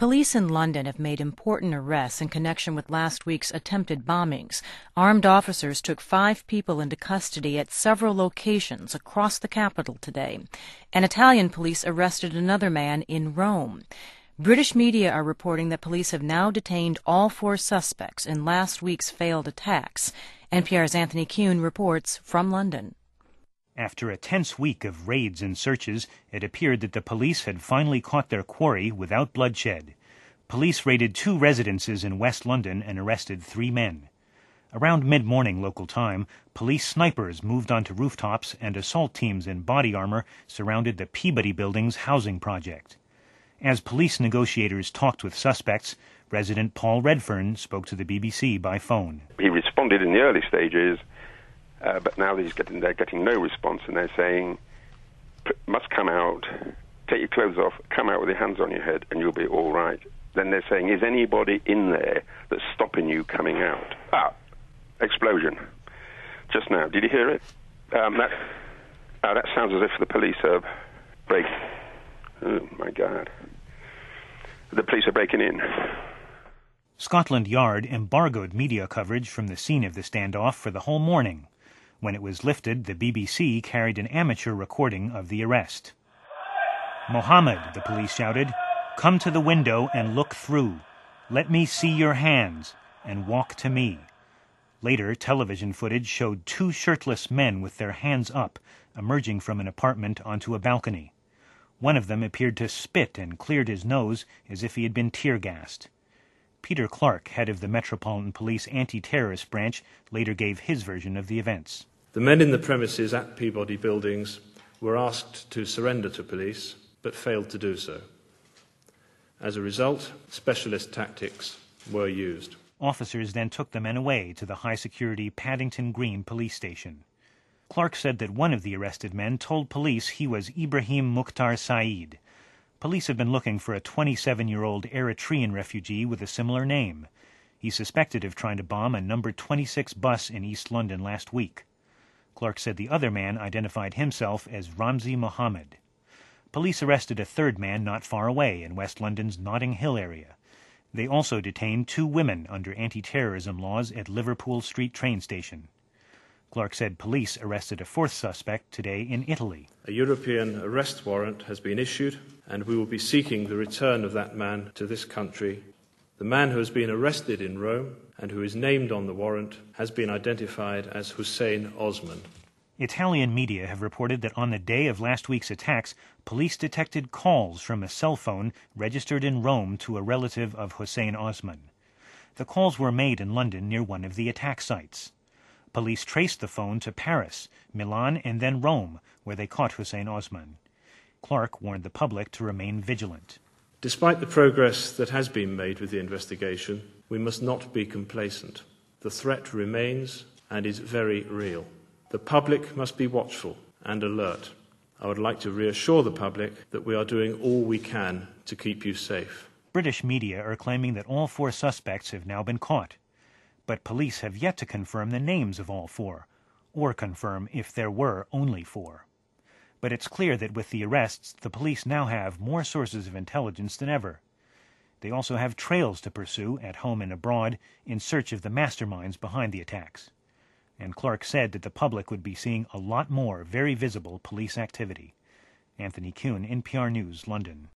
Police in London have made important arrests in connection with last week's attempted bombings. Armed officers took 5 people into custody at several locations across the capital today. And Italian police arrested another man in Rome. British media are reporting that police have now detained all 4 suspects in last week's failed attacks. NPR's Anthony Kuhn reports from London. After a tense week of raids and searches, it appeared that the police had finally caught their quarry without bloodshed. Police raided 2 residences in West London and arrested 3 men. Around mid-morning local time, police snipers moved onto rooftops and assault teams in body armor surrounded the Peabody Building's housing project. As police negotiators talked with suspects, resident Paul Redfern spoke to the BBC by phone. He responded in the early stages, but now they're getting no response, and they're saying, must come out, take your clothes off, come out with your hands on your head, and you'll be all right. Then they're saying, is anybody in there that's stopping you coming out? Explosion. Just now. Did you hear it? That sounds as if the police are breaking. Oh, my God. The police are breaking in. Scotland Yard embargoed media coverage from the scene of the standoff for the whole morning. When it was lifted, the BBC carried an amateur recording of the arrest. "Mohammed," the police shouted, "come to the window and look through. Let me see your hands, and walk to me." Later, television footage showed 2 shirtless men with their hands up, emerging from an apartment onto a balcony. One of them appeared to spit and cleared his nose as if he had been tear-gassed. Peter Clark, head of the Metropolitan Police Anti-Terrorist Branch, later gave his version of the events. The men in the premises at Peabody Buildings were asked to surrender to police, but failed to do so. As a result, specialist tactics were used. Officers then took the men away to the high-security Paddington Green police station. Clark said that one of the arrested men told police he was Ibrahim Mukhtar Saeed. Police have been looking for a 27-year-old Eritrean refugee with a similar name. He's suspected of trying to bomb a number 26 bus in East London last week. Clark said the other man identified himself as Ramzi Mohammed. Police arrested a 3rd man not far away in West London's Notting Hill area. They also detained 2 women under anti-terrorism laws at Liverpool Street train station. Clark said police arrested a 4th suspect today in Italy. A European arrest warrant has been issued, and we will be seeking the return of that man to this country. The man who has been arrested in Rome and who is named on the warrant has been identified as Hussein Osman. Italian media have reported that on the day of last week's attacks, police detected calls from a cell phone registered in Rome to a relative of Hussein Osman. The calls were made in London near one of the attack sites. Police traced the phone to Paris, Milan, and then Rome, where they caught Hussein Osman. Clark warned the public to remain vigilant. Despite the progress that has been made with the investigation, we must not be complacent. The threat remains and is very real. The public must be watchful and alert. I would like to reassure the public that we are doing all we can to keep you safe. British media are claiming that all 4 suspects have now been caught. But police have yet to confirm the names of all 4, or confirm if there were only 4. But it's clear that with the arrests, the police now have more sources of intelligence than ever. They also have trails to pursue at home and abroad in search of the masterminds behind the attacks. And Clark said that the public would be seeing a lot more very visible police activity. Anthony Kuhn, NPR News, London.